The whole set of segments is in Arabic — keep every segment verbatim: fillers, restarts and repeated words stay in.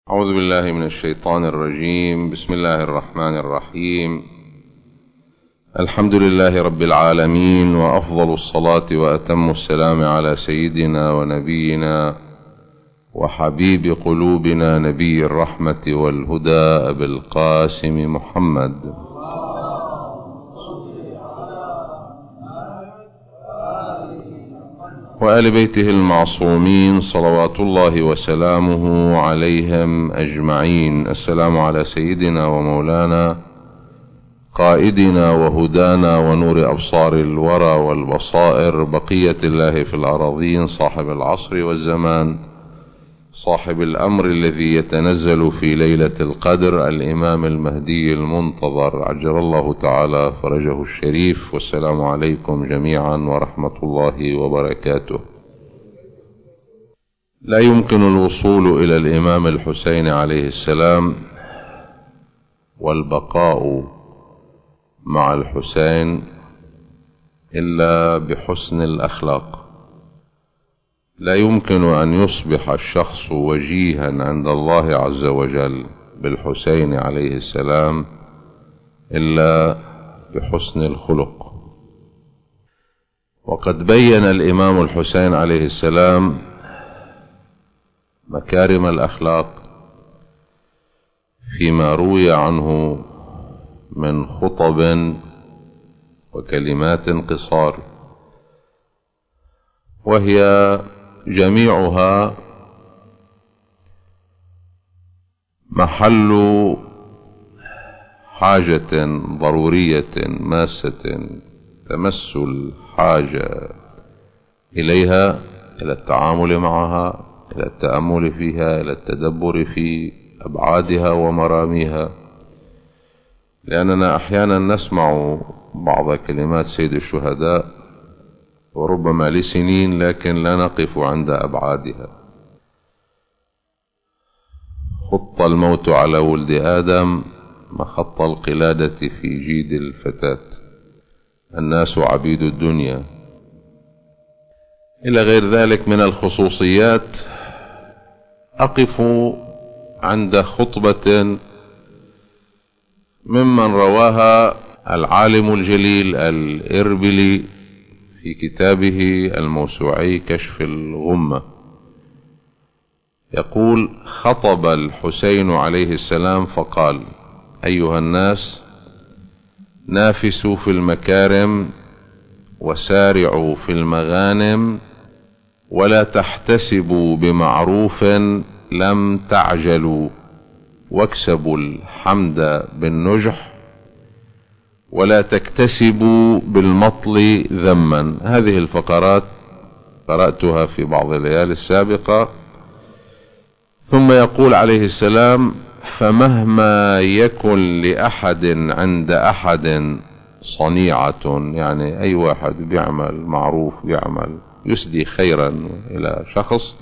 أعوذ بالله من الشيطان الرجيم. بسم الله الرحمن الرحيم. الحمد لله رب العالمين، وأفضل الصلاة وأتم السلام على سيدنا ونبينا وحبيب قلوبنا نبي الرحمة والهدى أبي القاسم محمد، وآل بيته المعصومين صلوات الله وسلامه عليهم أجمعين. السلام على سيدنا ومولانا قائدنا وهدانا ونور أبصار الورى والبصائر، بقية الله في الأراضين، صاحب العصر والزمان، صاحب الأمر الذي يتنزل في ليلة القدر، الإمام المهدي المنتظر عجل الله تعالى فرجه الشريف. والسلام عليكم جميعا ورحمة الله وبركاته. لا يمكن الوصول إلى الإمام الحسين عليه السلام والبقاء مع الحسين إلا بحسن الأخلاق. لا يمكن أن يصبح الشخص وجيها عند الله عز وجل بالحسين عليه السلام إلا بحسن الخلق. وقد بين الإمام الحسين عليه السلام مكارم الأخلاق فيما روي عنه من خطب وكلمات قصار، وهي جميعها محل حاجة ضرورية ماسة تمس الحاجة إليها، إلى التعامل معها، إلى التأمل فيها، إلى التدبر في أبعادها ومراميها. لأننا أحيانا نسمع بعض كلمات سيد الشهداء وربما لسنين، لكن لا نقف عند أبعادها. خط الموت على ولد آدم مخط القلادة في جيد الفتاة، الناس عبيد الدنيا، إلى غير ذلك من الخصوصيات. أقف عند خطبة ممن رواها العالم الجليل الإربلي في كتابه الموسوعي كشف الغمة. يقول: خطب الحسين عليه السلام فقال: أيها الناس، نافسوا في المكارم وسارعوا في المغانم، ولا تحتسبوا بمعروف لم تعجلوا، واكسبوا الحمد بالنجح، ولا تكتسبوا بالمطل ذما. هذه الفقرات قرأتها في بعض الليالي السابقة. ثم يقول عليه السلام: فمهما يكن لأحد عند أحد صنيعة، يعني أي واحد بيعمل معروف، بيعمل يسدي خيرا إلى شخص،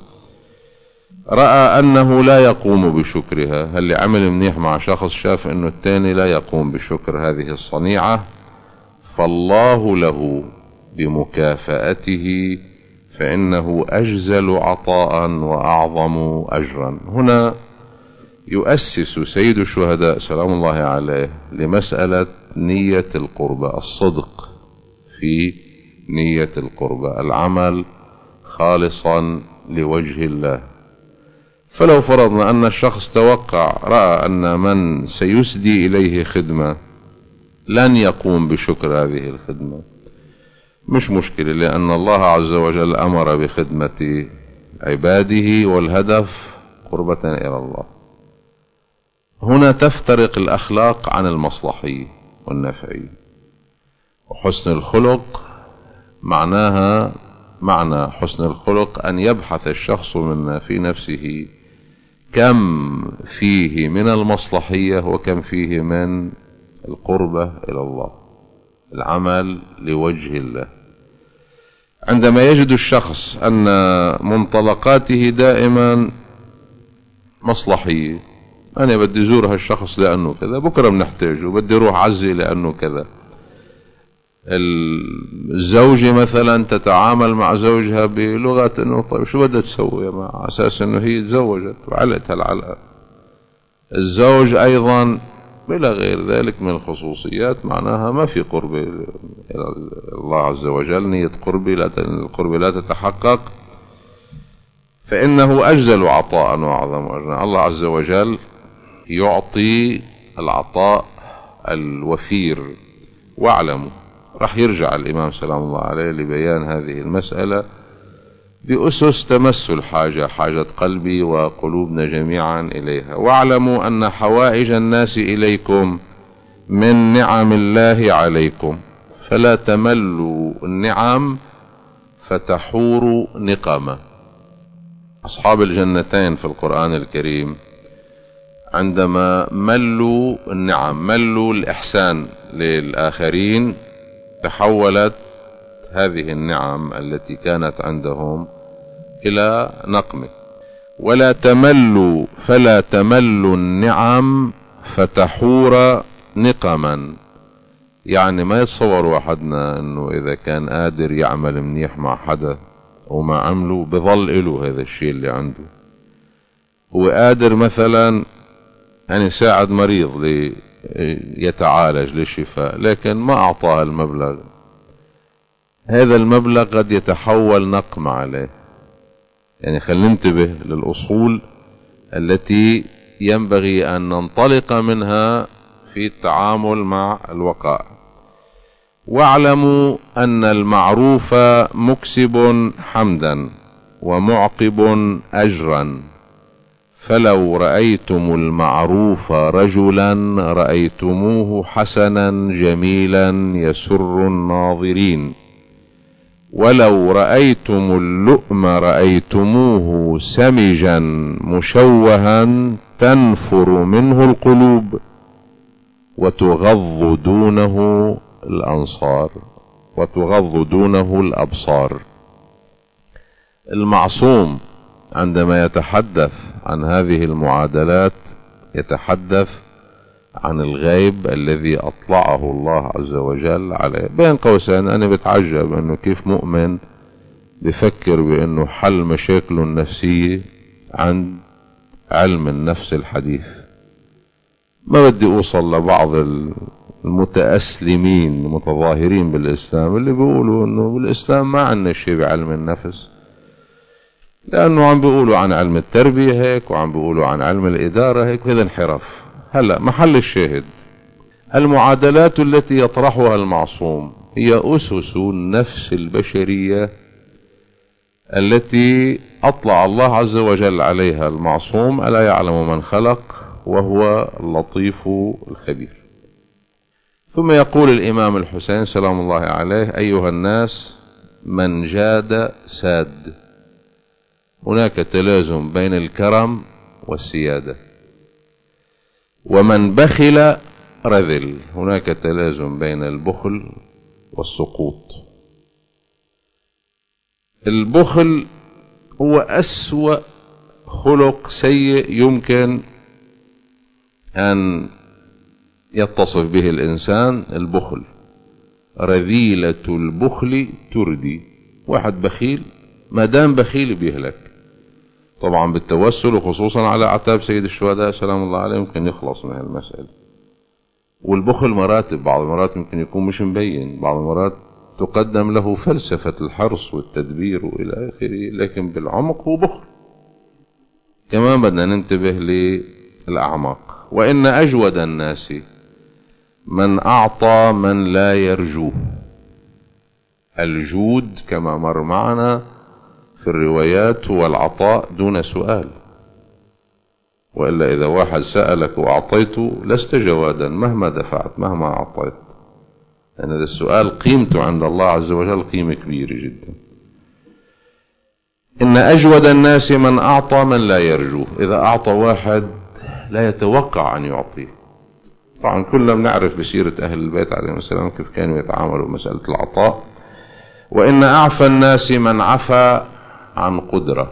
رأى أنه لا يقوم بشكرها. هل عمل منيح مع شخص، شاف أنه الثاني لا يقوم بشكر هذه الصنيعة، فالله له بمكافأته، فإنه أجزل عطاء وأعظم أجرا. هنا يؤسس سيد الشهداء سلام الله عليه لمسألة نية القربة، الصدق في نية القربة، العمل خالصا لوجه الله. فلو فرضنا أن الشخص توقع، رأى أن من سيسدي إليه خدمة لن يقوم بشكر هذه الخدمة، مش مشكلة، لأن الله عز وجل أمر بخدمة عباده، والهدف قربة إلى الله. هنا تفترق الأخلاق عن المصلحي والنفعي. وحسن الخلق معناها، معنى حسن الخلق أن يبحث الشخص منا في نفسه كم فيه من المصلحية وكم فيه من القربة إلى الله، العمل لوجه الله. عندما يجد الشخص أن منطلقاته دائما مصلحية، أنا بدي زور هالشخص لأنه كذا، بكرة بنحتاجه، بدي روح عزي لأنه كذا. الزوجة مثلا تتعامل مع زوجها بلغة انه طيب شو بدها تسوي، مع اساس انه هي تزوجت وعلقت هالعلقة. الزوج أيضا بلا غير ذلك من الخصوصيات، معناها ما في قرب إلى الله عز وجل، نية قرب لا القرب لا تتحقق، فإنه أجزل عطاء وأعظم أجرا. الله عز وجل يعطي العطاء الوفير. واعلموا، راح يرجع الإمام سلام الله عليه لبيان هذه المسألة بأسس تمس الحاجة، حاجة قلبي وقلوبنا جميعا إليها. واعلموا أن حوائج الناس إليكم من نعم الله عليكم، فلا تملوا النعم فتحوروا نقمة. أصحاب الجنتين في القرآن الكريم عندما ملوا النعم، ملوا الإحسان للآخرين، تحولت هذه النعم التي كانت عندهم إلى نقمة. ولا تملوا فلا تملوا النعم فتحور نقما، يعني ما يتصور واحدنا انه اذا كان قادر يعمل منيح مع حدا وما عمله بظل له هذا الشيء اللي عنده. هو قادر مثلا ان يساعد مريض ليتعالج للشفاء، لكن ما اعطاه المبلغ، هذا المبلغ قد يتحول نقم عليه. يعني خلينا ننتبه للأصول التي ينبغي أن ننطلق منها في التعامل مع الوقائع. واعلموا أن المعروف مكسب حمدا ومعقب أجرا، فلو رأيتم المعروف رجلا رأيتموه حسنا جميلا يسر الناظرين، ولو رأيتم اللؤم رأيتموه سمجا مشوها تنفر منه القلوب وتغض دونه الأنصار وتغض دونه الأبصار. المعصوم عندما يتحدث عن هذه المعادلات يتحدث عن الغيب الذي أطلعه الله عز وجل عليه. بين قوسين أنا بتعجب أنه كيف مؤمن بفكر بأنه حل مشاكله النفسية عند علم النفس الحديث. ما بدي أوصل لبعض المتأسلمين المتظاهرين بالإسلام اللي بيقولوا أنه بالإسلام ما عندنا شيء بعلم النفس، لأنه عم بيقولوا عن علم التربية هيك وعم بيقولوا عن علم الإدارة هيك، وهذا انحراف. هلأ محل الشاهد المعادلات التي يطرحها المعصوم هي أسس النفس البشرية التي أطلع الله عز وجل عليها المعصوم، ألا يعلم من خلق وهو اللطيف الخبير. ثم يقول الإمام الحسين سلام الله عليه: أيها الناس، من جاد ساد. هناك تلازم بين الكرم والسيادة. ومن بخل رذل، هناك تلازم بين البخل والسقوط. البخل هو أسوأ خلق سيء يمكن أن يتصف به الإنسان. البخل رذيلة البخل تردي. واحد بخيل ما دام بخيل بيهلك، طبعا بالتوسل وخصوصا على أعتاب سيد الشهداء سلام الله عليه ممكن يخلص من هالمسألة. والبخل مراتب، بعض المرات ممكن يكون مش مبين، بعض المرات تقدم له فلسفة الحرص والتدبير وإلى آخره، لكن بالعمق هو بخل. كمان بدنا ننتبه للأعماق. وإن أجود الناس من أعطى من لا يرجوه. الجود كما مر معنا في الروايات هو العطاء دون سؤال، وإلا إذا واحد سألك وأعطيته لست جوادا مهما دفعت مهما أعطيت، لأن هذا السؤال قيمته عند الله عز وجل قيمة كبيرة جدا. إن أجود الناس من أعطى من لا يرجوه. إذا أعطى واحد لا يتوقع أن يعطيه. طبعا كلنا بنعرف بسيرة أهل البيت عليهم السلام كيف كانوا يتعاملوا بمسألة العطاء. وإن أعفى الناس من عفى عن قدرة.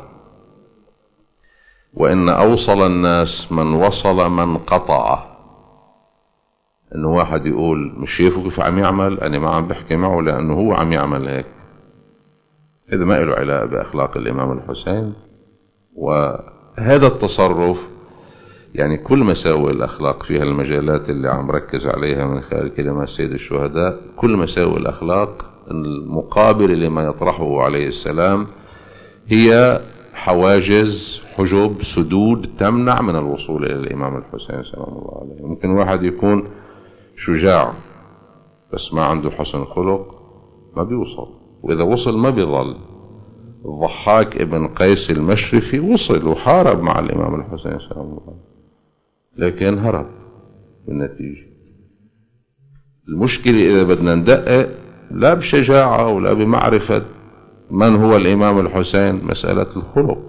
وإن أوصل الناس من وصل من قطع. إنه واحد يقول مش شايفه كيف عم يعمل، أنا ما عم بحكي معه لأنه هو عم يعمل هيك، إذا ما له علاقة بأخلاق الإمام الحسين. وهذا التصرف يعني كل مساوئ الأخلاق فيها المجالات اللي عم ركز عليها من خلال كلمات سيد الشهداء. كل مساوئ الأخلاق المقابل لما يطرحه عليه السلام هي حواجز، حجب، سدود تمنع من الوصول إلى الإمام الحسين سلام الله عليه. ممكن واحد يكون شجاع بس ما عنده حسن خلق، ما بيوصل، وإذا وصل ما بيظل. الضحاك ابن قيس المشرفي وصل وحارب مع الإمام الحسين سلام الله عليه لكن هرب بالنتيجة. المشكلة إذا بدنا ندقق لا بشجاعة ولا بمعرفة من هو الإمام الحسين، مسألة الخلق.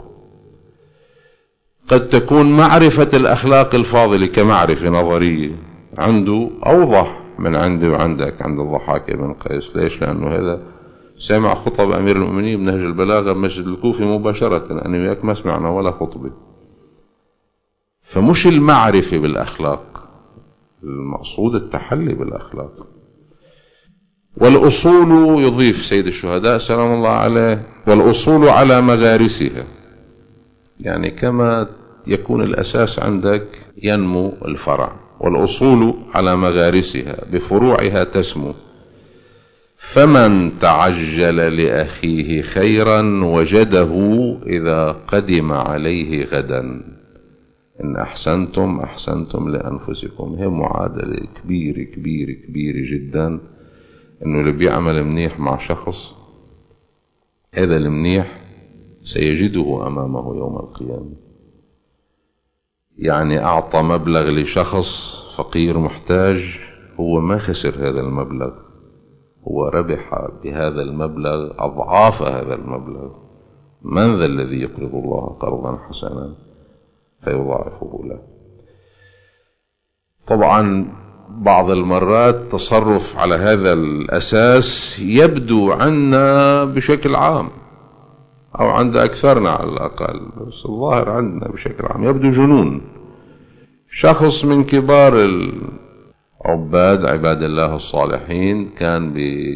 قد تكون معرفة الأخلاق الفاضلة كمعرفة نظرية عنده أوضح من عندي وعندك عند الضحاك ابن قيس. ليش؟ لأنه هذا سمع خطب أمير المؤمنين بنهج البلاغة بمسجد الكوفي مباشرة، أنا وياك ما سمعنا ولا خطبة. فمش المعرفة بالأخلاق، المقصود التحلي بالأخلاق. والأصول، يضيف سيد الشهداء سلام الله عليه، والأصول على مغارسها، يعني كما يكون الأساس عندك ينمو الفرع، والأصول على مغارسها بفروعها تسمو. فمن تعجل لأخيه خيرا وجده إذا قدم عليه غدا. إن أحسنتم أحسنتم لأنفسكم. هي معادلة كبيرة كبيرة كبيرة جدا، إنه اللي بيعمل منيح مع شخص هذا المنيح سيجده أمامه يوم القيامة. يعني أعطى مبلغ لشخص فقير محتاج، هو ما خسر هذا المبلغ، هو ربح بهذا المبلغ أضعاف هذا المبلغ. من ذا الذي يقرض الله قرضا حسنا فيضاعفه له؟ طبعا بعض المرات تصرف على هذا الأساس يبدو عنا بشكل عام أو عند أكثرنا على الأقل، بس الظاهر عندنا بشكل عام يبدو جنون. شخص من كبار العباد عباد الله الصالحين كان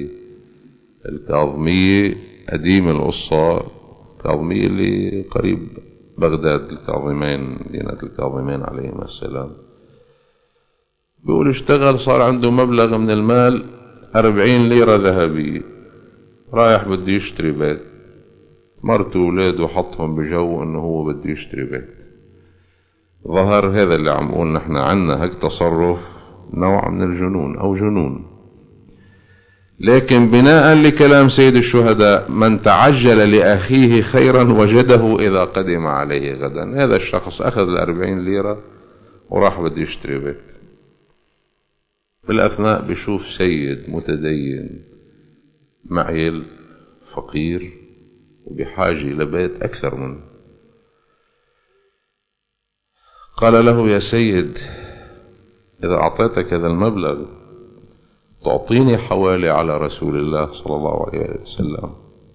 بالكاظمية، قديم القصة، الكاظمية اللي قريب بغداد، الكاظمين، مدينة الكاظمين عليهما السلام. بيقول اشتغل صار عنده مبلغ من المال أربعين ليرة ذهبية، رايح بده يشتري بيت، مرته وولاده حطهم بجو انه هو بده يشتري بيت. ظهر هذا اللي عم نقول نحن عنا هيك تصرف نوع من الجنون او جنون. لكن بناء لكلام سيد الشهداء من تعجل لأخيه خيرا وجده إذا قدم عليه غدا، هذا الشخص أخذ الأربعين ليرة وراح بده يشتري بيت، بالأثناء بيشوف سيد متدين معيل فقير وبحاجة لبيت أكثر منه. قال له يا سيد إذا أعطيتك هذا المبلغ تعطيني حوالي على رسول الله صلى الله عليه وسلم.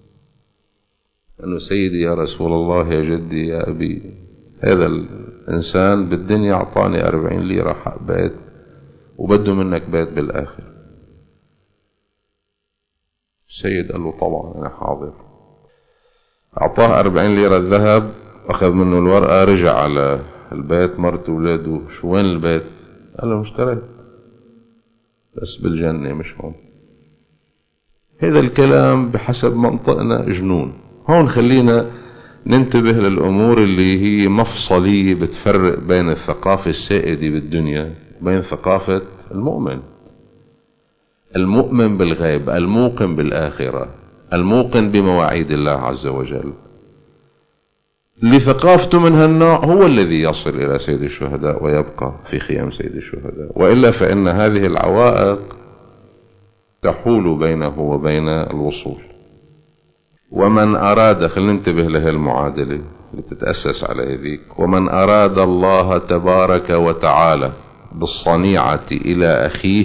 أنه سيدي يا رسول الله يا جدي يا أبي، هذا الإنسان بالدنيا أعطاني أربعين ليرة حق بيت وبده منك بيت بالآخر. السيد قال له طبعا أنا حاضر. أعطاه أربعين ليرة الذهب، أخذ منه الورقة، رجع على البيت، مرته وولاده شو وين البيت؟ قال له اشتريت بس بالجنة مش هون. هذا الكلام بحسب منطقنا جنون. هون خلينا ننتبه للأمور اللي هي مفصلية بتفرق بين الثقافة السائدة بالدنيا وبين ثقافة المؤمن. المؤمن بالغيب، الموقن بالآخرة، الموقن بمواعيد الله عز وجل، لثقافته من هالنوع هو الذي يصل إلى سيد الشهداء ويبقى في خيام سيد الشهداء. وإلا فإن هذه العوائق تحول بينه وبين الوصول. ومن أراد، خلينا ننتبه لها المعادلة اللي تتأسس على هذيك، ومن أراد الله تبارك وتعالى بالصنيعة إلى أخيه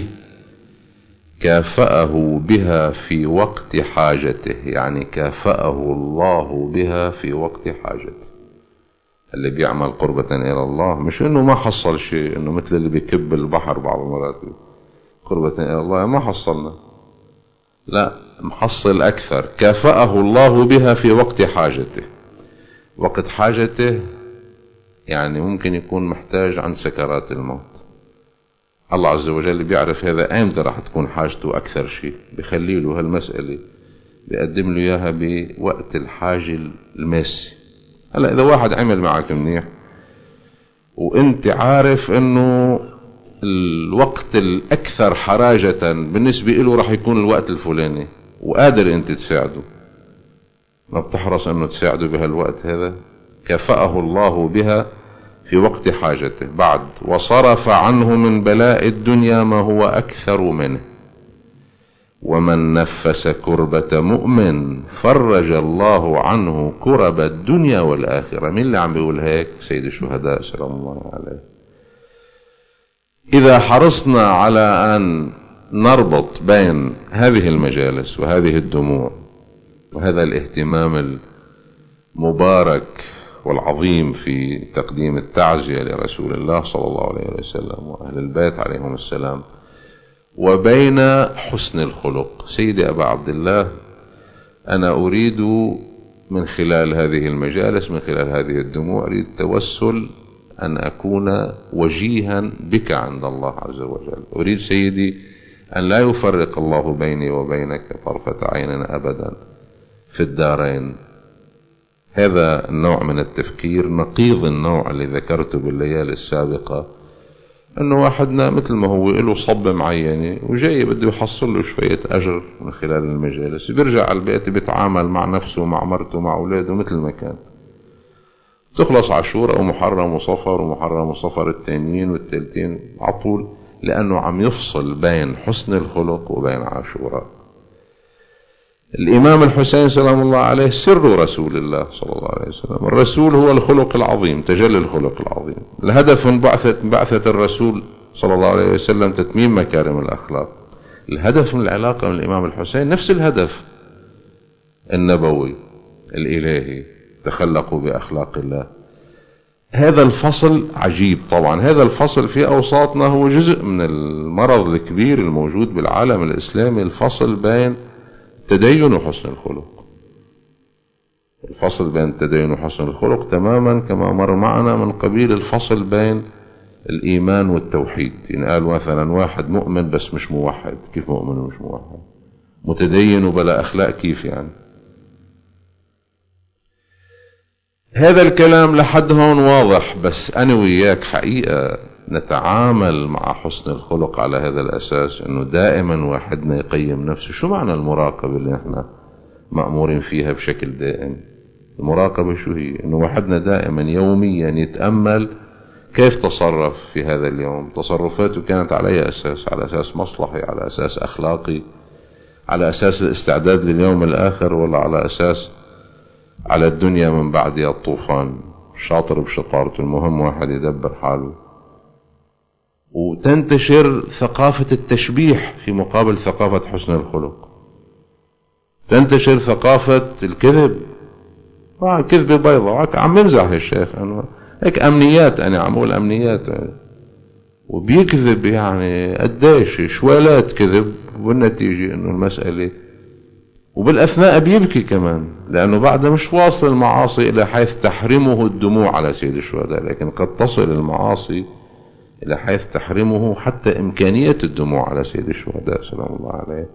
كافأه بها في وقت حاجته. يعني كافأه الله بها في وقت حاجته. اللي بيعمل قربة إلى الله مش إنه ما حصل شيء، إنه مثل اللي بيكب البحر بعض المرات قربة إلى الله ما حصلنا، لا محصل أكثر. كافأه الله بها في وقت حاجته. وقت حاجته يعني ممكن يكون محتاج عن سكرات الموت. الله عز وجل بيعرف هذا ايمتى راح تكون حاجته اكثر شيء، بخلي له هالمسألة، بيقدم له اياها بوقت الحاجة الماسي. هلا اذا واحد عمل معك منيح وانت عارف انه الوقت الاكثر حراجة بالنسبة له راح يكون الوقت الفلاني وقادر انت تساعده، ما بتحرص انه تساعده بهالوقت هذا؟ كفأه الله بها في وقت حاجته بعد، وصرف عنه من بلاء الدنيا ما هو أكثر منه. ومن نفس كربة مؤمن فرج الله عنه كرب الدنيا والآخرة. مين اللي عم بيقول هيك؟ سيد الشهداء سلام الله عليه. إذا حرصنا على أن نربط بين هذه المجالس وهذه الدموع وهذا الاهتمام المبارك والعظيم في تقديم التعزية لرسول الله صلى الله عليه وسلم وأهل البيت عليهم السلام، وبين حسن الخلق، سيدي أبا عبد الله، أنا أريد من خلال هذه المجالس، من خلال هذه الدموع، أريد توسل أن أكون وجيها بك عند الله عز وجل. أريد سيدي أن لا يفرق الله بيني وبينك طرفة عين أبدا في الدارين. هذا النوع من التفكير نقيض النوع اللي ذكرته بالليالي السابقة، انه واحدنا مثل ما هو له صب معينة وجاي بده يحصل له شوية اجر من خلال المجالس، بيرجع على البيت بيتعامل مع نفسه مع مرته مع اولاده مثل ما كان. تخلص عاشور او محرم وصفر ومحرم وصفر التانيين والتالتين عطول، لانه عم يفصل بين حسن الخلق وبين عاشوراء. الإمام الحسين سلام الله عليه سر رسول الله صلى الله عليه وسلم. الرسول هو الخلق العظيم، تجلي الخلق العظيم. الهدف من بعثة, بعثة الرسول صلى الله عليه وسلم تتميم مكارم الأخلاق. الهدف من العلاقة من الإمام الحسين نفس الهدف النبوي الإلهي، تخلقوا بأخلاق الله. هذا الفصل عجيب طبعا. هذا الفصل في أوساطنا هو جزء من المرض الكبير الموجود بالعالم الإسلامي، الفصل بين تدين وحسن الخلق. الفصل بين التدين وحسن الخلق تماما كما مر معنا من قبيل الفصل بين الإيمان والتوحيد. إن قال مثلا واحد مؤمن بس مش موحد، كيف مؤمن ومش موحد؟ متدين وبلا أخلاق، كيف يعني؟ هذا الكلام لحد هون واضح، بس أنا وياك حقيقة نتعامل مع حسن الخلق على هذا الأساس، أنه دائما واحدنا يقيم نفسه. شو معنى المراقبة اللي احنا مأمورين فيها بشكل دائم؟ المراقبة شو هي؟ أنه واحدنا دائما يوميا يتأمل كيف تصرف في هذا اليوم، تصرفاته كانت على أي أساس؟ على أساس مصلحي، على أساس أخلاقي، على أساس الاستعداد لليوم الآخر، ولا على أساس على الدنيا من بعد الطوفان؟ الشاطر بشطارته، المهم واحد يدبر حاله. وتنتشر ثقافة التشبيح في مقابل ثقافة حسن الخلق. تنتشر ثقافة الكذب، آه كذبة بيضة، عم يمزح الشيخ أنا هيك أمنيات، أنا عم أقول أمنيات يعني. وبيكذب يعني قديش شوالات كذب، والنتيجة إنه المسألة، وبالأثناء بيبكي كمان، لأنه بعد مش واصل المعاصي إلى حيث تحرمه الدموع على سيد الشهداء، لكن قد تصل المعاصي إلى حيث تحرمه حتى إمكانية الدموع على سيد الشهداء سلام الله عليه.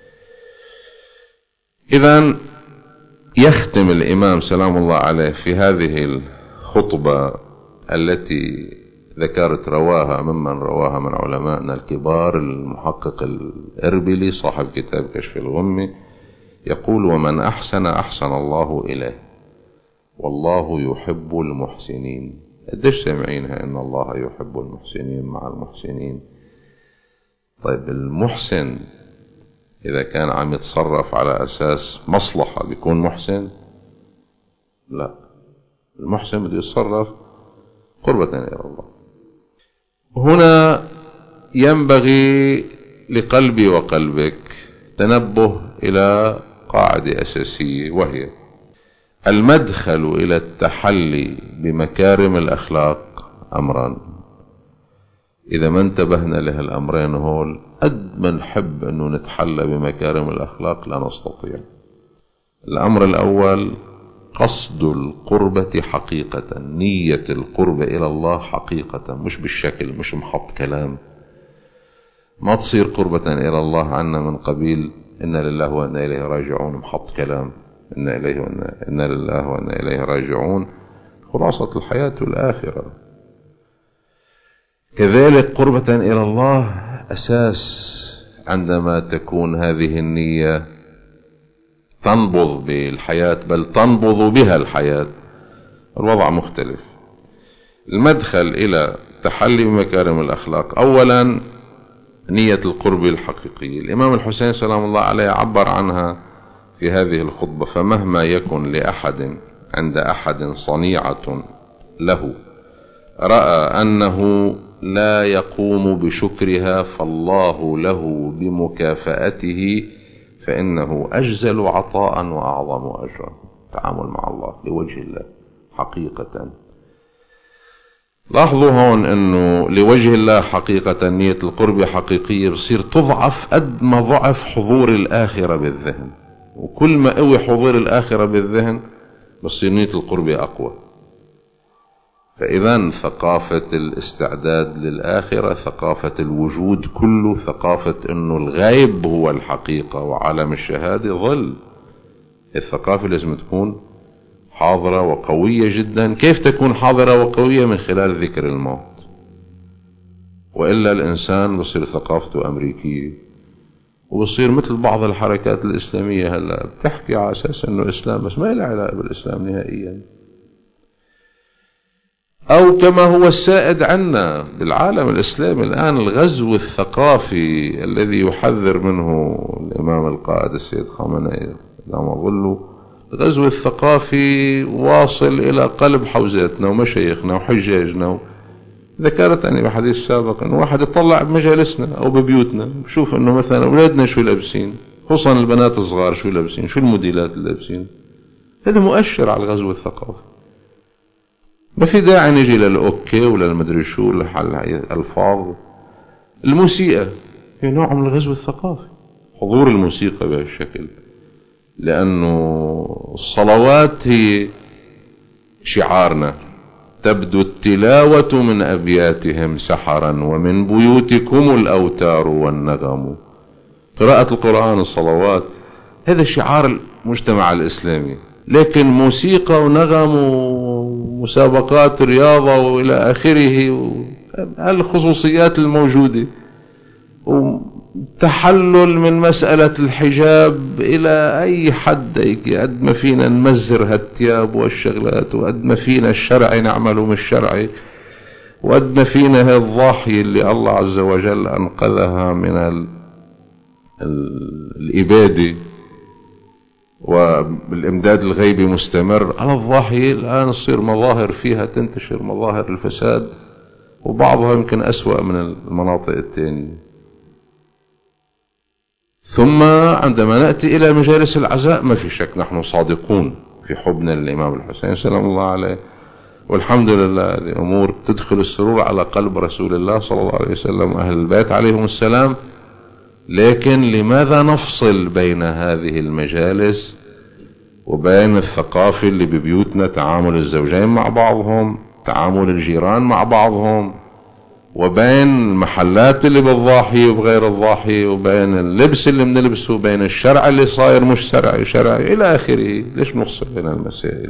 إذن يختم الإمام سلام الله عليه في هذه الخطبة التي ذكرت رواها ممن رواها من علمائنا الكبار، المحقق الإربلي صاحب كتاب كشف الغمة، يقول: ومن أحسن أحسن الله إليه والله يحب المحسنين. قديش سامعينها إن الله يحب المحسنين مع المحسنين؟ طيب المحسن إذا كان عم يتصرف على أساس مصلحة بيكون محسن؟ لا، المحسن بده يتصرف قربة إلى الله. هنا ينبغي لقلبي وقلبك تنبه إلى قاعدة أساسية، وهي المدخل إلى التحلي بمكارم الأخلاق أمران. إذا ما انتبهنا لها الأمرين هول، قد ما نحب أنه نتحلى بمكارم الأخلاق لا نستطيع. الأمر الأول قصد القربة حقيقة، نية القربة إلى الله حقيقة، مش بالشكل، مش محط كلام. ما تصير قربة إلى الله عنا من قبيل إنا لله وإنا إليه راجعون، محط كلام، إنا إليه وإنا إنا لله وإنا إليه راجعون، خلاصة الحياة الآخرة. كذلك قربة إلى الله أساس عندما تكون هذه النية تنبض بالحياة، بل تنبض بها الحياة، الوضع مختلف. المدخل إلى تحلي بمكارم الأخلاق، أولا نية القرب الحقيقية. الإمام الحسين سلام الله عليه عبر عنها في هذه الخطبة: فمهما يكن لأحد عند أحد صنيعة له رأى أنه لا يقوم بشكرها فالله له بمكافأته فإنه أجزل عطاء وأعظم أجرا. تعامل مع الله لوجه الله حقيقة. لاحظوا هون أنه لوجه الله حقيقة، نية القرب حقيقية بصير تضعف قد ما ضعف حضور الآخرة بالذهن، وكل ما قوي حضور الآخرة بالذهن بصير نية القرب أقوى. فإذا ثقافة الاستعداد للآخرة، ثقافة الوجود كله، ثقافة أنه الغيب هو الحقيقة وعالم الشهادة ظل، الثقافة لازم تكون حاضرة وقوية جدا. كيف تكون حاضرة وقوية؟ من خلال ذكر الموت، وإلا الإنسان بصير ثقافته أمريكية، وبصير مثل بعض الحركات الإسلامية هلأ بتحكي على أساس أنه إسلام بس ما له علاقة بالإسلام نهائيا، أو كما هو السائد عنا بالعالم الإسلامي الآن الغزو الثقافي الذي يحذر منه الإمام القائد السيد خامنئي دام ظله. الغزو الثقافي واصل إلى قلب حوزاتنا ومشايخنا وحجاجنا. ذكرت أني بحديث سابق أن واحد يطلع بمجالسنا أو ببيوتنا بشوف أنه مثلا أولادنا شو لابسين، خصوصا البنات الصغار شو لابسين، شو الموديلات اللي لابسين. هذا مؤشر على الغزو الثقافي. ما في داعي نجي للأوكي ولا المدري شو الألفاظ. الموسيقى هي نوع من الغزو الثقافي، حضور الموسيقى بهالشكل، لأنه الصلوات هي شعارنا. تبدو التلاوة من أبياتهم سحرا ومن بيوتكم الأوتار والنغم. قراءة القرآن الصلوات هذا شعار المجتمع الإسلامي، لكن موسيقى ونغم ومسابقات رياضة وإلى آخره الخصوصيات الموجودة، وتحلل من مسألة الحجاب إلى أي حد، قد ما فينا نمزر هالتياب والشغلات، وقد ما فينا الشرعي نعمله مش شرعي، وقد ما فينا هذه الضاحية اللي الله عز وجل أنقذها من ال... ال... الإبادة والإمداد الغيبي مستمر على الضاحية. الآن تصير مظاهر فيها تنتشر مظاهر الفساد، وبعضها يمكن أسوأ من المناطق الثانية. ثم عندما نأتي إلى مجالس العزاء ما في شك نحن صادقون في حبنا للإمام الحسين سلام الله عليه، والحمد لله الأمور تدخل السرور على قلب رسول الله صلى الله عليه وسلم وأهل البيت عليهم السلام. لكن لماذا نفصل بين هذه المجالس وبين الثقافة اللي ببيوتنا، تعامل الزوجين مع بعضهم، تعامل الجيران مع بعضهم، وبين المحلات اللي بالضاحية وبغير الضاحية، وبين اللبس اللي بنلبسه، وبين الشرع اللي صاير مش شرعي شرعي إلى آخره؟ ليش نفصل بين المسائل؟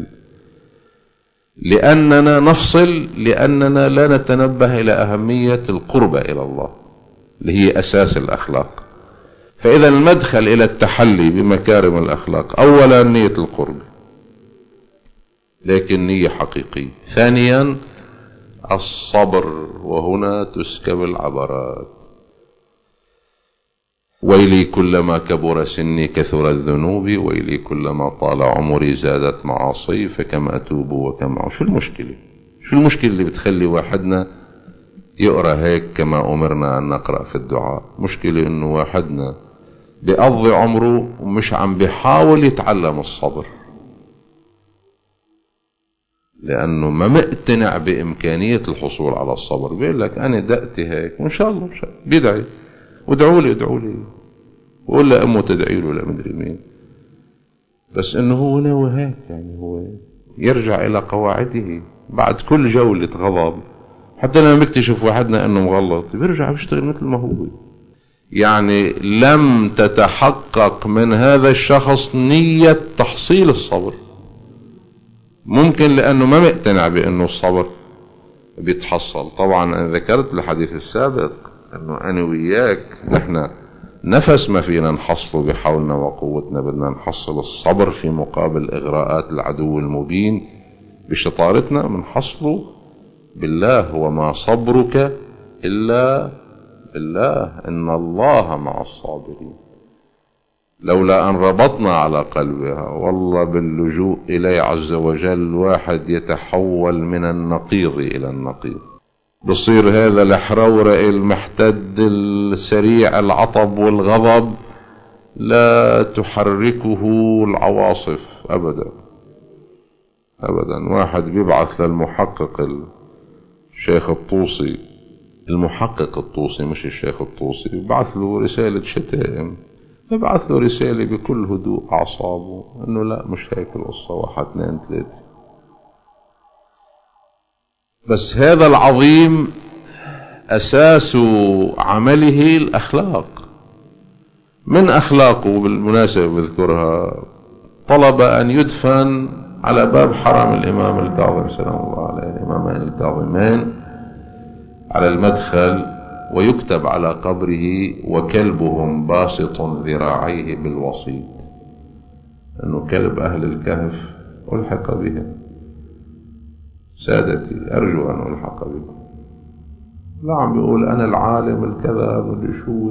لأننا نفصل لأننا لا نتنبه إلى أهمية القربة إلى الله اللي هي أساس الأخلاق. فإذا المدخل إلى التحلي بمكارم الأخلاق أولا نية القرب، لكن نية حقيقية. ثانيا الصبر، وهنا تسكب العبرات. ويلي كلما كبر سني كثر الذنوب، ويلي كلما طال عمري زادت معاصي، فكم أتوب وكم أعود. شو المشكلة؟ شو المشكلة اللي بتخلي واحدنا يقرأ هيك كما أمرنا أن نقرأ في الدعاء؟ مشكلة إنه واحدنا بيقضي عمره ومش عم بيحاول يتعلم الصبر، لأنه ما مقتنع بإمكانية الحصول على الصبر. بيقول لك أنا دقتي هيك وإن شاء الله بيدعي، ودعوا لي ادعوا لي، وقول له أمه تدعي له لا مدري مين. بس انه هو ناوي هيك، يعني هو يرجع الى قواعده بعد كل جولة غضب. حتى لما بيكتشف واحدنا انه مغلط بيرجع بيشتغل مثل ما هو. يعني لم تتحقق من هذا الشخص نية تحصيل الصبر، ممكن لانه ما مقتنع بانه الصبر بيتحصل. طبعا انا ذكرت بالحديث السابق انه انا وياك نحن نفس ما فينا نحصله بحولنا وقوتنا، بدنا نحصل الصبر في مقابل اغراءات العدو المبين بشطارتنا، منحصله بالله. وما صبرك الا بالله ان الله مع الصابرين. لولا ان ربطنا على قلبها والله باللجوء اليه عز وجل واحد يتحول من النقيض الى النقيض، بصير هذا الحرورة المحتد السريع العطب والغضب لا تحركه العواصف ابدا ابدا. واحد بيبعث للمحقق الشيخ الطوسي، المحقق الطوسي مش الشيخ الطوسي، بيبعث له رسالة شتائم، بيبعث له رسالة بكل هدوء اعصابه انه لا مش هيك القصة، واحد اثنين ثلاثة. بس هذا العظيم أساس عمله الأخلاق. من أخلاقه بالمناسبة بذكرها، طلب أن يدفن على باب حرم الإمام الكاظم سلام الله عليه، الإمامان الكاظمين، على المدخل، ويكتب على قبره وكلبهم باسط ذراعيه بالوسيط، أنه كلب أهل الكهف ألحق بهم. سادتي أرجو أن ألحق بكم. لا عم بيقول أنا العالم الكذا بدي شو.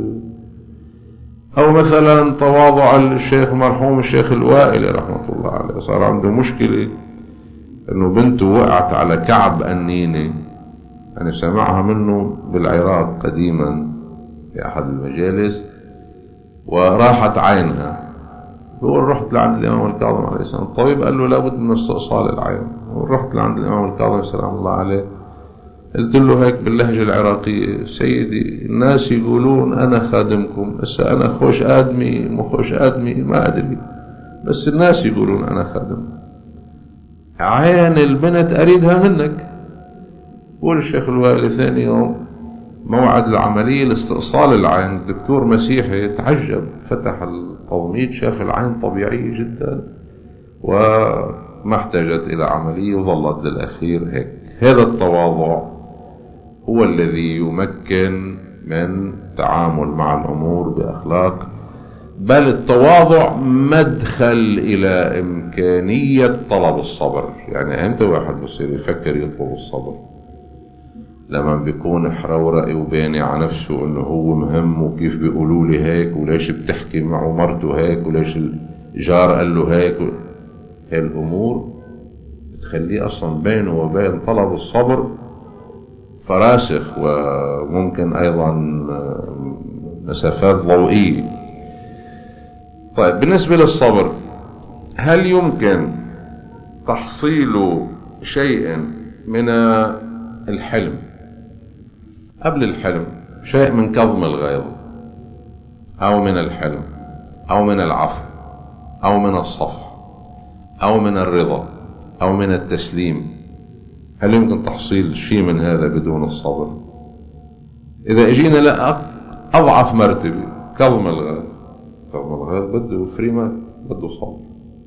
أو مثلا تواضع الشيخ مرحوم الشيخ الوائلي رحمة الله عليه، صار عنده مشكلة أنه بنته وقعت على كعب أنينة، يعني سمعها منه بالعراق قديما في أحد المجالس، وراحت عينها. بيقول رحت لعند الإمام الكاظم عليه السلام، الطبيب قال له لابد من استئصال العين. ورحت لعند الإمام الكاظم سلام الله عليه، قلت له هيك باللهجة العراقية: سيدي الناس يقولون أنا خادمكم، بس أنا خوش آدمي مخوش آدمي ما أدري، بس الناس يقولون أنا خادمكم. عين البنت أريدها منك. قول الشيخ الوائلي ثاني يوم موعد العملية لاستئصال العين، الدكتور مسيحي تعجب، فتح التضميد شاف العين طبيعية جدا وما احتاجت إلى عملية، وظلت للأخير هيك. هذا التواضع هو الذي يمكن من التعامل مع الأمور بأخلاق، بل التواضع مدخل إلى إمكانية طلب الصبر. يعني أنت واحد بصير يفكر يطلب الصبر لما بيكون حرورقي وباني على نفسه انه هو مهم، وكيف بيقولوا لي هيك، وليش بتحكي مع مرته هيك، وليش الجار قال له هيك. هاي الامور بتخليه اصلا بينه وبين طلب الصبر فراسخ، وممكن ايضا مسافات ضوئية. طيب بالنسبة للصبر، هل يمكن تحصيل شيء من الحلم قبل الحلم، شيء من كظم الغيظ أو من الحلم أو من العفو أو من الصفح أو من الرضا أو من التسليم؟ هل يمكن تحصيل شيء من هذا بدون الصبر؟ إذا اجينا لا أضعف مرتبة كظم الغيظ، كظم الغيظ بده فريمات، بده صبر.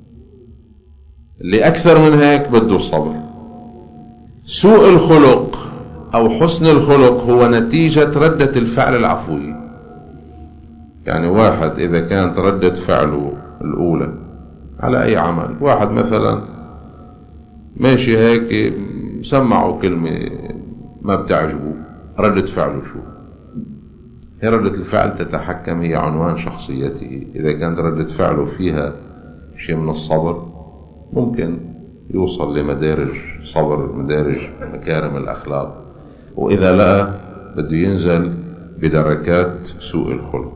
اللي أكثر من هيك بده صبر. سوء الخلق أو حسن الخلق هو نتيجة ردة الفعل العفوية. يعني واحد إذا كانت ردة فعله الأولى على أي عمل، واحد مثلا ماشي هيك سمعوا كلمة ما بتعجبه، ردة فعله شو؟ هي ردة الفعل تتحكم، هي عنوان شخصيته. إذا كانت ردة فعله فيها شيء من الصبر ممكن يوصل لمدارج صبر، مدارج مكارم الأخلاق. وإذا لقى بده ينزل بدركات سوء الخلق.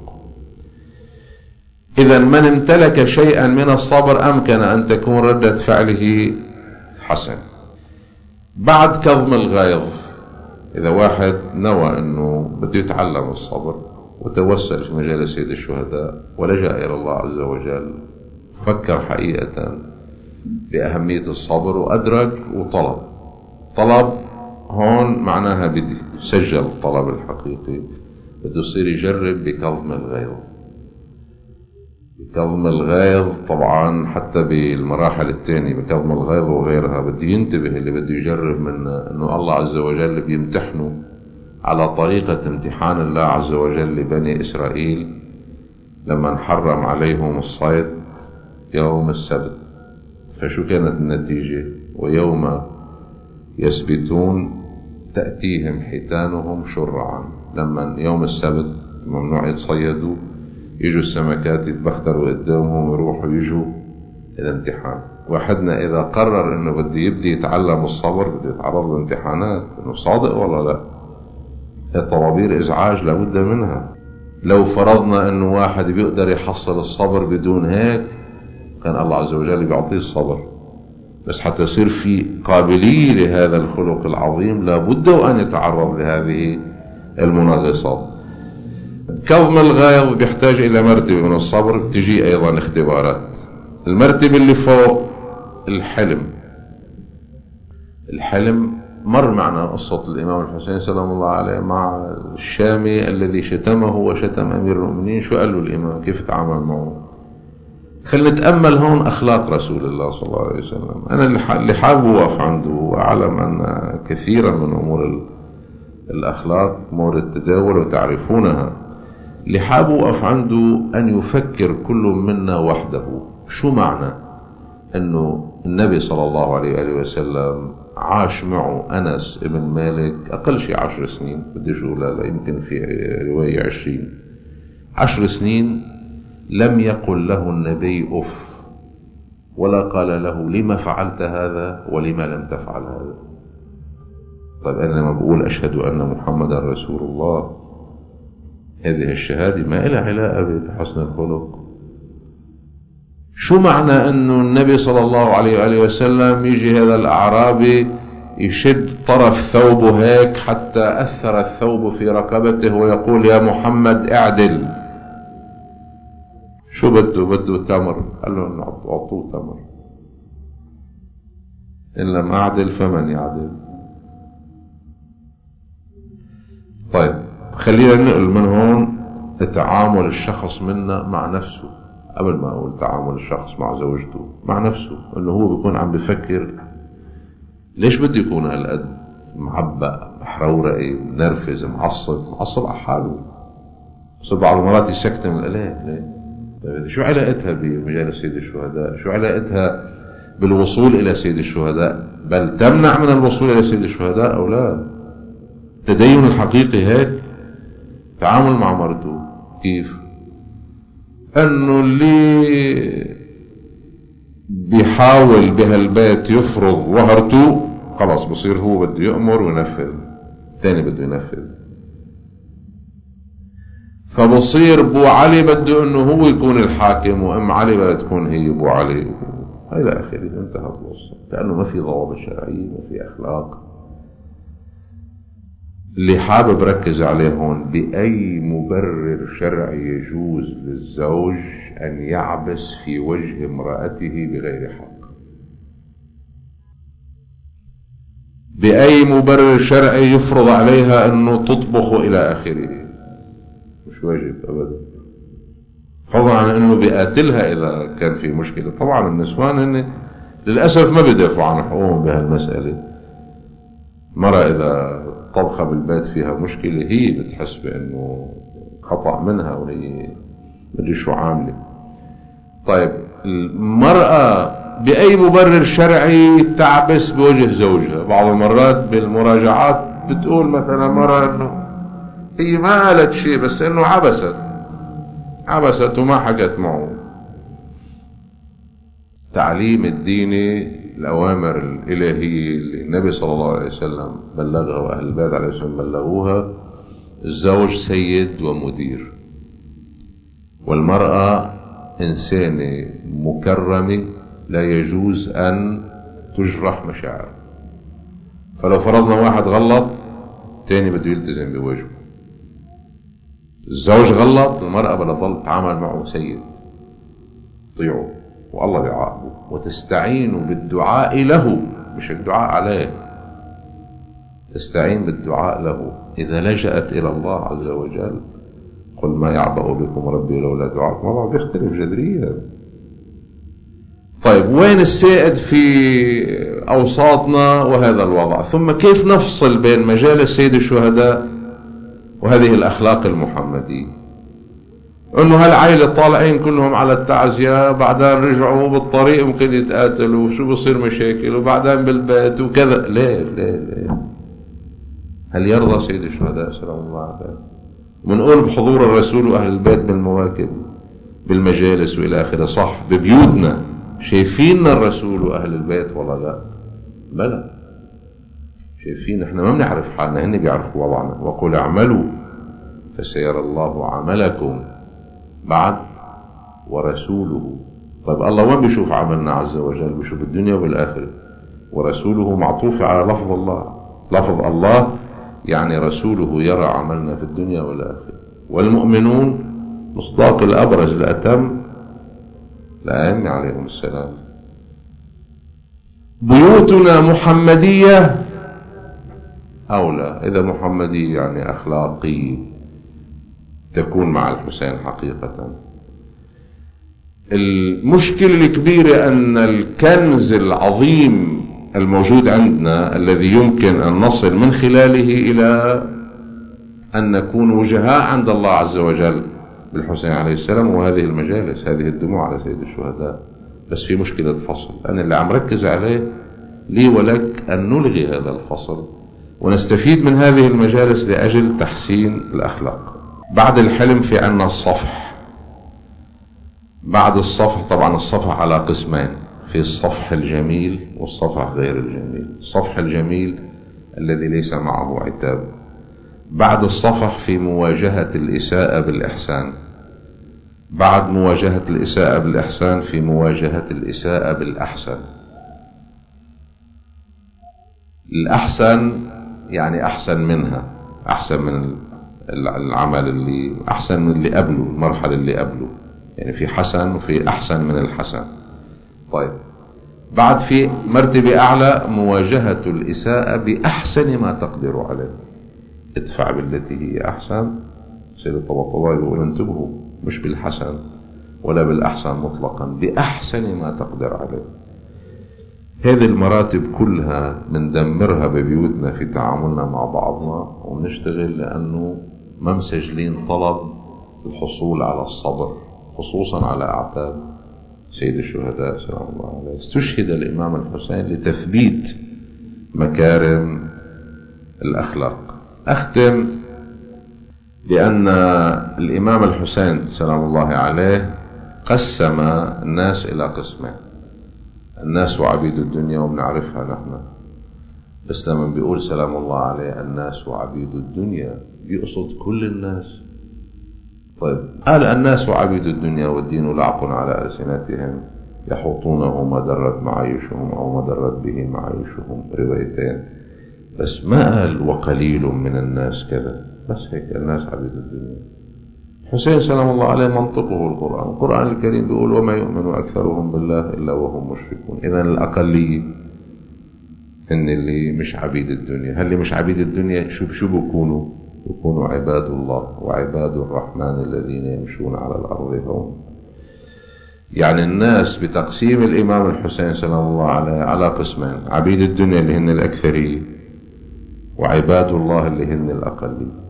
إذا من امتلك شيئا من الصبر أمكن أن تكون ردة فعله حسن. بعد كظم الغيظ، إذا واحد نوى أنه بده يتعلم الصبر وتوسل في مجال سيد الشهداء ولجأ إلى الله عز وجل فكر حقيقة بأهمية الصبر وأدرك وطلب. طلب هون معناها بدي سجل الطلب الحقيقي، بده يصير يجرب بكظم الغيظ. بكظم الغيظ طبعا حتى بالمراحل الثانية بكظم الغيظ وغيرها بده ينتبه اللي بده يجرب من انه الله عز وجل بيمتحنه على طريقة امتحان الله عز وجل لبني إسرائيل لما حرم عليهم الصيد يوم السبت. فشو كانت النتيجة؟ ويوم يسبتون تأتيهم حيتانهم شرعا. لما يوم السبت ممنوع يتصيدوا، يجوا السمكات يتبختروا قدامهم ويروحوا يجوا الامتحان. واحدنا إذا قرر إنه بده يبدي يتعلم الصبر بده يتعرض لامتحانات، إنه صادق ولا لا. الطوابير إزعاج لابد منها. لو فرضنا إنه واحد بيقدر يحصل الصبر بدون هيك كان الله عز وجل بيعطيه الصبر، بس حتى يصير في قابلية لهذا الخلق العظيم لابد أن يتعرض لهذه المناغصات. كظم الغيظ بيحتاج إلى مرتبة من الصبر، بتجي أيضا اختبارات. المرتبة اللي فوق الحلم. الحلم مر معنا قصة الإمام الحسين سلام الله عليه مع الشامي الذي شتمه وشتم أمير المؤمنين. شو قال له الإمام؟ كيف تعامل معه؟ خلينا نتأمل هون أخلاق رسول الله صلى الله عليه وسلم. أنا اللي حابب وقف عنده وأعلم أن كثيرا من أمور الأخلاق أمور التداول وتعرفونها. اللي حابب وقف عنده أن يفكر كل منا وحده. شو معنى أنه النبي صلى الله عليه وآله وسلم عاش معه أنس ابن مالك أقل شيء عشر سنين، بديش أقول لا يمكن في رواية عشرين عشر سنين. لم يقل له النبي أف ولا قال له لما فعلت هذا ولما لم تفعل هذا. طيب أنا لما بقول أشهد أن محمدا رسول الله، هذه الشهادة ما لها علاقة بحسن الخلق. شو معنى أنه النبي صلى الله عليه وآله وسلم يجي هذا الأعرابي يشد طرف ثوبه هيك حتى أثر الثوب في رقبته ويقول يا محمد اعدل؟ شو بده؟ بده تمر. قال له أعطوه تمر. إن لم أعدل فمن يعدل؟ طيب خلينا ننقل من هون تعامل الشخص منا مع نفسه. قبل ما أقول تعامل الشخص مع زوجته، مع نفسه، إنه هو بيكون عم بفكر ليش بده يكون هالقد معبأ محرورقي منرفز معصب معصب على حاله. بس بعض المرات يسكتم الآلام. ليه؟ طيب شو علاقتها بمجال سيد الشهداء؟ شو علاقتها بالوصول إلى سيد الشهداء؟ بل تمنع من الوصول إلى سيد الشهداء أو لا؟ التدين الحقيقي هيك. تعامل مع مرته كيف؟ أنه اللي بيحاول بهالبيت يفرض وهرته خلاص بصير هو بده يأمر وينفذ، الثاني بده ينفذ. فبصير بو علي بده انه هو يكون الحاكم وام علي بدها تكون هي بو علي الى اخره. انتهت القصه، لانه ما في ضوابط شرعيه ما في اخلاق. اللي حابب ركز عليه هون، باي مبرر شرعي يجوز للزوج ان يعبس في وجه امرأته بغير حق؟ باي مبرر شرعي يفرض عليها انه تطبخ الى اخره؟ مش واجب ابدا. فضلا عن انه بيقاتلها اذا كان في مشكله. طبعا النسوان هن للاسف ما بيدافعوا عن حقوقهم بهالمساله. مرة اذا طبخه بالبيت فيها مشكله هي بتحس بانه خطأ منها وهي مدري شو عامله. طيب المرأة باي مبرر شرعي تعبس بوجه زوجها؟ بعض المرات بالمراجعات بتقول مثلا مرة انه هي ما قالت شيء بس انه عبست عبست وما حكت معه. تعليم الديني الأوامر الإلهية اللي النبي صلى الله عليه وسلم بلغها وأهل البيت عليه السلام بلغوها. الزوج سيد ومدير، والمرأة إنسانة مكرمة لا يجوز أن تجرح مشاعر. فلو فرضنا واحد غلط تاني بده يلتزم بواجبه. الزوج غلط، المرأة بدها تضل تعامل معه سيد، طيعه. والله بيعاقبه، وتستعين بالدعاء له مش الدعاء عليه، تستعين بالدعاء له إذا لجأت إلى الله عز وجل. قل ما يعبأ بكم ربي لولا دعاءكم. الله بيختلف جذريا. طيب وين السائد في أوساطنا وهذا الوضع؟ ثم كيف نفصل بين مجالس سيد الشهداء وهذه الأخلاق المحمدية؟ انه هالعائلة طالعين كلهم على التعزية، بعدين رجعوا بالطريق ممكن يتقاتلوا وشو بصير مشاكل، وبعدين بالبيت وكذا. ليه ليه ليه؟ هل يرضى سيد الشهداء سلام الله عليه ونقول بحضور الرسول واهل البيت بالمواكب بالمجالس والى اخره؟ صح، ببيوتنا شايفيننا الرسول واهل البيت ولا لا؟ بلى شايفين، احنا ما بنعرف حالنا، هن بيعرفوا وضعنا. وقل اعملوا فسيرى الله عملكم بعد ورسوله. طيب الله وين بيشوف عملنا عز وجل؟ بيشوف الدنيا والآخرة. ورسوله معطوف على لفظ الله، لفظ الله يعني رسوله يرى عملنا في الدنيا والآخرة. والمؤمنون مصداق الأبرز الأتم الأئمة عليهم السلام. بيوتنا محمدية أولى، إذا محمدية يعني أخلاقية تكون مع الحسين حقيقة. المشكلة الكبيرة أن الكنز العظيم الموجود عندنا الذي يمكن أن نصل من خلاله إلى أن نكون وجهاء عند الله عز وجل بالحسين عليه السلام، وهذه المجالس، هذه الدموع على سيد الشهداء. بس في مشكلة فصل، أنا اللي عم ركز عليه لي ولك أن نلغي هذا الفصل ونستفيد من هذه المجالس لأجل تحسين الأخلاق. بعد الحلم في عنا الصفح. بعد الصفح طبعا الصفح على قسمين، في الصفح الجميل والصفح غير الجميل. الصفح الجميل الذي ليس معه عتاب. بعد الصفح في مواجهة الإساءة بالإحسان. بعد مواجهة الإساءة بالإحسان في مواجهة الإساءة بالأحسن. الأحسن يعني أحسن منها، أحسن من العمل اللي أحسن من اللي قبله، المرحلة اللي قبله، يعني في حسن وفي أحسن من الحسن. طيب بعد في مرتبة أعلى مواجهة الإساءة بأحسن ما تقدر عليه. ادفع بالتي هي أحسن. سيد الطبطبائي يقول انتبهوا، مش بالحسن ولا بالأحسن مطلقا، بأحسن ما تقدر عليه. هذه المراتب كلها بندمرها ببيوتنا في تعاملنا مع بعضنا، ونشتغل لأنه ما مسجلين طلب الحصول على الصبر، خصوصا على أعتاب سيد الشهداء سلام الله عليه. استشهد الإمام الحسين لتثبيت مكارم الأخلاق. أختم بأن الإمام الحسين سلام الله عليه قسم الناس إلى قسمين. الناس وعبيد الدنيا، وبنعرفها نحن، بس لما بيقول سلام الله عليه الناس وعبيد الدنيا بيقصد كل الناس. طيب قال الناس وعبيد الدنيا والدين لعق على ألسنتهم يحوطونه ما درت معايشهم أو ما درت به معايشهم، روايتين. بس ما قال وقليل من الناس كذا، بس هيك الناس عبيد الدنيا. حسين سلام الله عليه منطقه القرآن. القرآن الكريم بيقول وما يؤمن أكثرهم بالله إلا وهم مشركون. إذن الأقلية إن اللي مش عبيد الدنيا. هل اللي مش عبيد الدنيا شو شو بيكونوا؟ بيكونوا عباد الله وعباد الرحمن الذين يمشون على الأرض هون. يعني الناس بتقسيم الإمام الحسين سلام الله عليه على قسمين: عبيد الدنيا اللي هن الأكثرية، وعباد الله اللي هن الأقلية.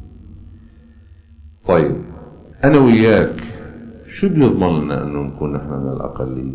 طيب أنا وياك شو بيضمن لنا أنه نكون نحن من الأقلية؟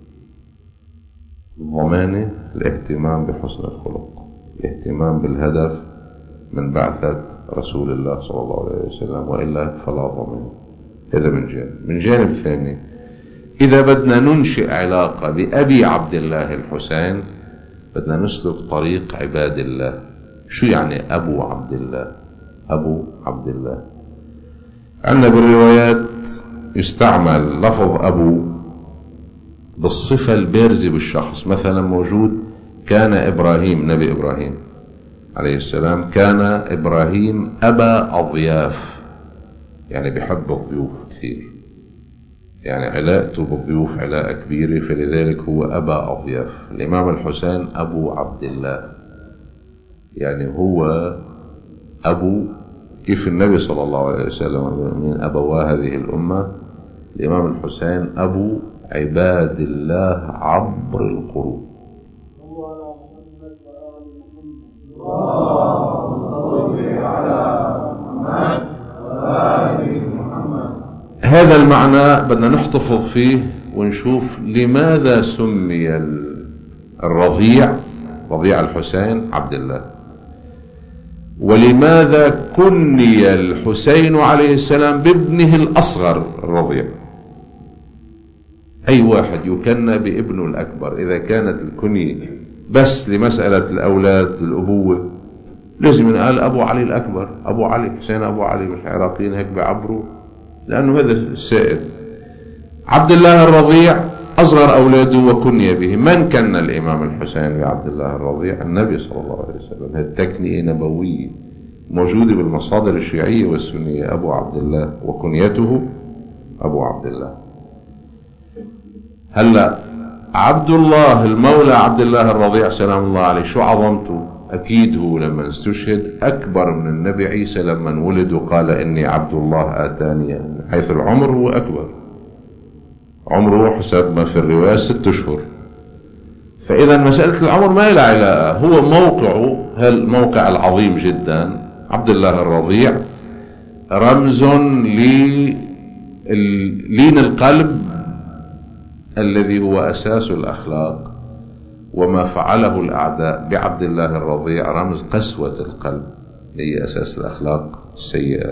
الضمانة الاهتمام بحسن الخلق، الاهتمام بالهدف من بعثة رسول الله صلى الله عليه وسلم، وإلا فلا ضمان. هذا من جانب. من جانب ثاني، إذا بدنا ننشئ علاقة بأبي عبد الله الحسين بدنا نسلك طريق عباد الله. شو يعني أبو عبد الله؟ أبو عبد الله عندنا بالروايات يستعمل لفظ أبو بالصفة البارزة بالشخص. مثلا موجود كان إبراهيم، نبي إبراهيم عليه السلام، كان إبراهيم أبا أضياف، يعني بحب الضيوف كثير. يعني علاقته بالضيوف علاقة كبيرة، فلذلك هو أبا أضياف. الإمام الحسين أبو عبد الله، يعني هو أبو، كيف النبي صلى الله عليه وسلم من أبواه هذه الأمة، الإمام الحسين أبو عباد الله عبر القرون. هذا المعنى بدنا نحتفظ فيه ونشوف لماذا سمي الرضيع رضيع الحسين عبد الله، ولماذا كني الحسين عليه السلام بابنه الأصغر الرضيع. أي واحد يكنى بابنه الأكبر، إذا كانت الكنية بس لمسألة الأولاد الأبوة لازم ينقال أبو علي الأكبر، أبو علي حسين أبو علي، مش العراقيين هيك بيعبروا لأنه هذا السائد. عبد الله الرضيع أصغر أولاده وكني به. من كان الإمام الحسين بعبد الله الرضيع؟ النبي صلى الله عليه وسلم. هذه تكنية نبوية موجودة بالمصادر الشيعية والسنية، أبو عبد الله وكنيته أبو عبد الله. هلأ عبد الله المولى عبد الله الرضيع سلام الله عليه شو عظمته؟ أكيد هو لما استشهد أكبر من النبي عيسى لما ولد وقال إني عبد الله آتاني، من حيث العمر هو أكبر، عمره حسب ما في الرواية ست أشهر. فإذا مسألة العمر ما لها علاقة، هو موقعه هالموقع العظيم جدا. عبد الله الرضيع رمز للين القلب الذي هو أساس الأخلاق، وما فعله الأعداء بعبد الله الرضيع رمز قسوة القلب هي أساس الأخلاق السيئة.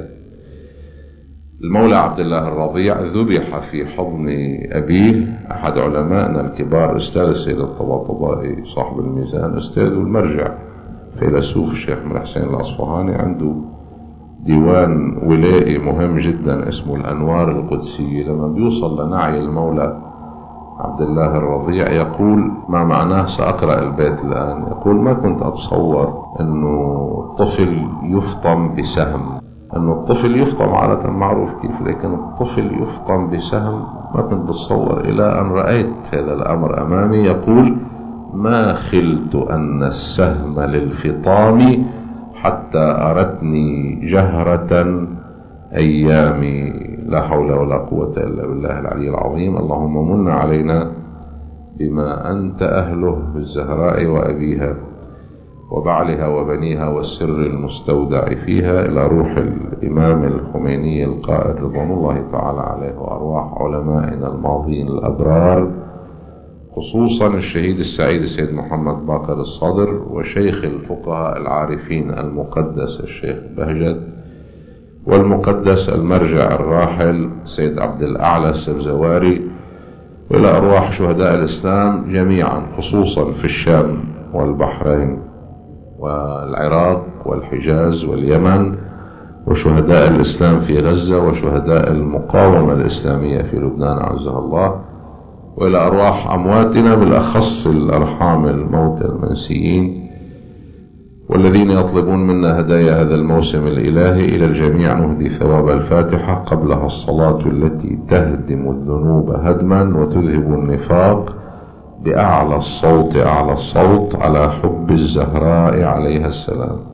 المولى عبد الله الرضيع ذبح في حضن أبيه. أحد علمائنا الكبار أستاذ السيد الطباطبائي صاحب الميزان، أستاذ المرجع فيلسوف الشيخ من حسين الأصفهاني، عنده ديوان ولائي مهم جدا اسمه الأنوار القدسية. لما بيوصل لنعي المولى عبد الله الرضيع يقول ما معناه، سأقرأ البيت الآن، يقول: ما كنت أتصور أنه الطفل يفطم بسهم، أنه الطفل يفطم عادة معروف كيف، لكن الطفل يفطم بسهم ما كنت أتصور، إلى أن رأيت هذا الأمر أمامي. يقول: ما خلت أن السهم للفطام حتى أردتني جهرة أيامي. لا حول ولا قوة إلا بالله العلي العظيم. اللهم من علينا بما أنت أهله بالزهراء وأبيها وبعلها وبنيها والسر المستودع فيها، إلى روح الإمام الخميني القائد رضوان الله تعالى عليه، وأرواح علمائنا الماضين الأبرار، خصوصا الشهيد السعيد السيد محمد باقر الصدر، وشيخ الفقهاء العارفين المقدس الشيخ بهجت، والمقدس المرجع الراحل سيد عبد الأعلى السبزواري، وإلى أرواح شهداء الإسلام جميعا، خصوصا في الشام والبحرين والعراق والحجاز واليمن، وشهداء الإسلام في غزة، وشهداء المقاومة الإسلامية في لبنان عزها الله، وإلى أرواح أمواتنا بالأخص الأرحام الموتى المنسيين، والذين يطلبون منا هدايا هذا الموسم الإلهي. إلى الجميع نهدي ثواب الفاتحة، قبلها الصلاة التي تهدم الذنوب هدما وتذهب النفاق، بأعلى الصوت أعلى الصوت على حب الزهراء عليها السلام.